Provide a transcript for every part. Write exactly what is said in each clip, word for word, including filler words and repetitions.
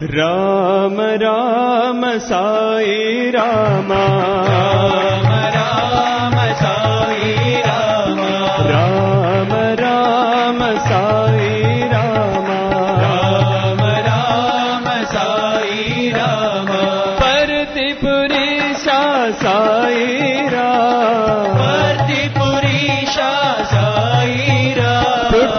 రామ రామ సాయి రామ రామ రామ సాయి రామ రామ రామ సాయి రామ రామ రామ సాయి రామ పర్తిపురీశా సాయి రామ పర్తిపురీశా సాయి రామ పుట్ట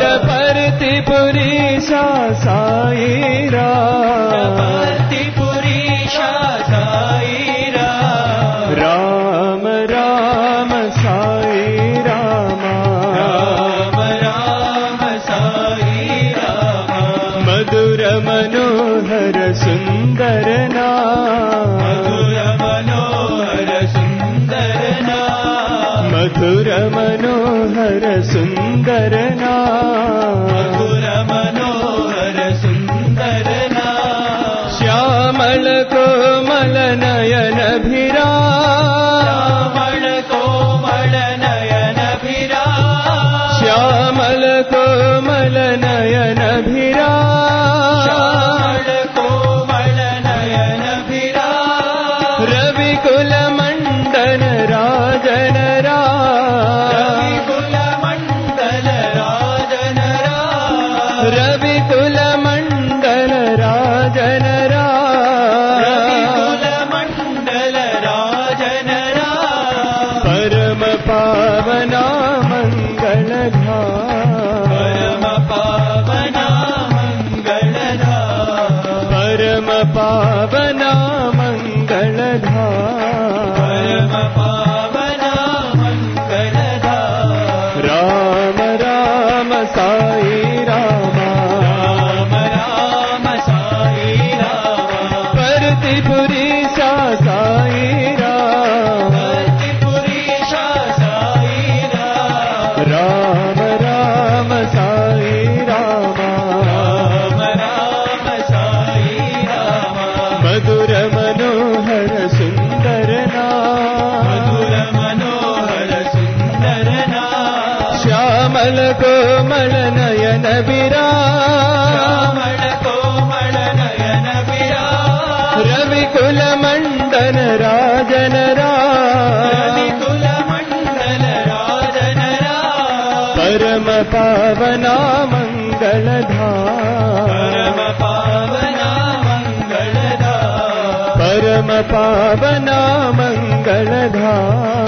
పర్తిపురీశా సాయి రామ పర్తిపురీశా సాయి రామ రామ రామ సాయి రామ రామ రామ సాయి రామ మధుర మనోహర సుందర నామ మధుర మనోహర సుందర నామ మధుర మనోహర సుందర నామ మధుర మనోహర సుందర నామ శ్యామల కోమల నయన భిరా శ్యామళ కోమళ నయన భిరా శ్యామల కోమల నయన భిరా శ్యామళ కోమళ నయన భిరా రవికుల మండన రాజన రా రవికుల మండల రాజన రా రవికుల మండల రాజన రా రవికుల మండల రాజన రా పరమ పావన మంగళ పరమ పావన మంగళదా పరమ పావన మంగళ పరమ పావన మంగళదా రామ రామ సాయి రామ రామ రామ సాయి రామ పర్తిపురీశా సాయి రామ పర్తిపురీశా సాయి రామ రామ రామ సాయి రామ రామ రామ సాయి రామ మధుర మనోహర సుందర మధుర మనోహర సుందర నామ శ్యామల కోమల నయన విరా శ్యామళ కోమళ నయన భిరా రవికుల మండన రాజన రా రవికుల మండల రాజన రా పరమ పావన మంగళ పరమ పావన మంగళదా పరమ పావన మంగళ